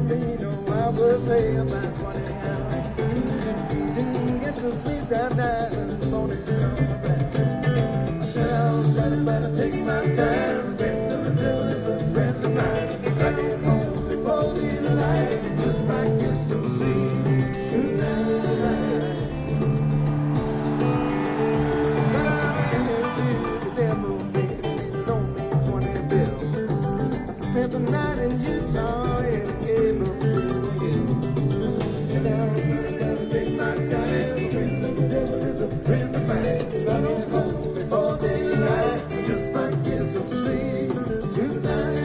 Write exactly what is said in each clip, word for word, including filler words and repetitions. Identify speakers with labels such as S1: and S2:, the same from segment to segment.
S1: me, you know I was late about twenty hours. Didn't get to sleep that night and the morning come back. I said I was trying to take my time. Friend of the devil is a friend of mine. If I get home before the light, just might get some sleep tonight. But I ran into the devil, baby, and he loaned me twenty bills. I spent the night in Utah and gave up Beverly Hills. And now I'm trying to take my time. Friend of the devil is a friend of mine. If I get home before daylight, I just might get some sleep tonight.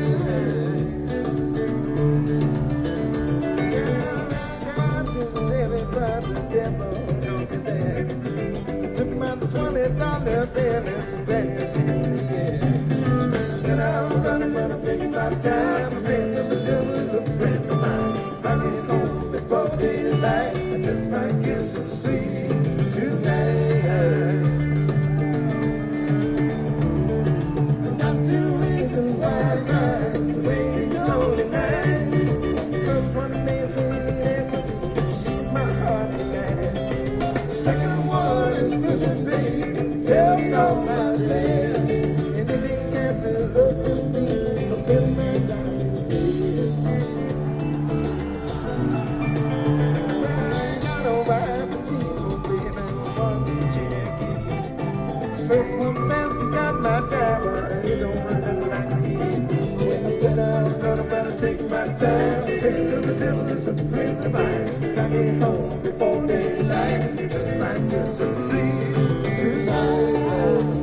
S1: Yeah, I got to live it, but the devil don't be there. Took my twenty dollar bill and vanished in the air. Said I'm gonna, gonna take my time. A friend of the devil is a friend of mine. If I get home before daylight, I just might get some sleep tonight. I got two reasons why I cry. The way it's lonely night. First one is sweet and she's my heart's guide. Second one is prison babe, helps on my day. And if he catches up with me, I'll spend my life in jail. Well, I ain't got no wife and she won't live in one Cherokee. First one says she's got my job, but it don't look like me. When I said I'm gonna better take my time, a friend of the devil is a friend of mine. If I get home before daylight, I just might get some sleep tonight.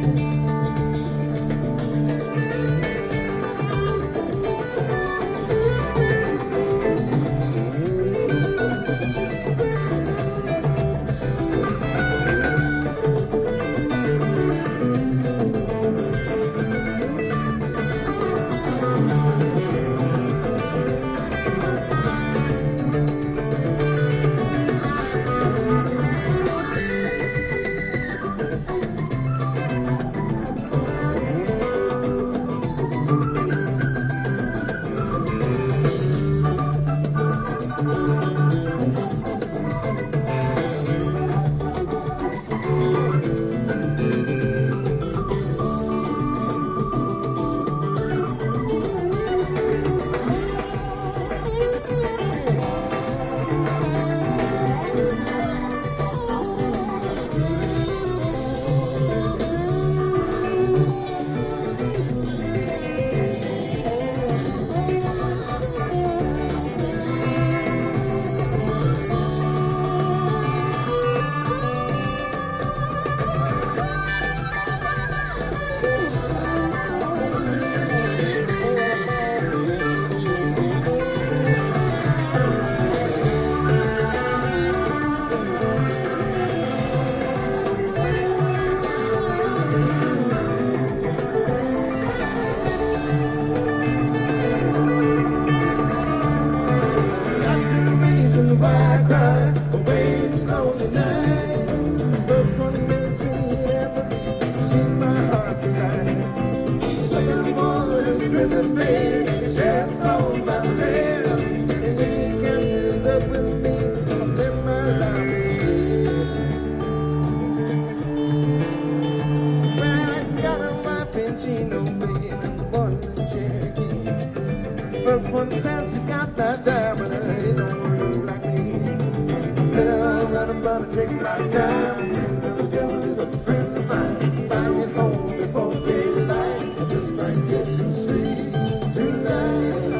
S1: First one says she's got that job, but it don't look like me. I said I'm gonna, gonna take my time. A friend of the devil is a friend of mine. If I get home before daylight, I just might get some sleep tonight.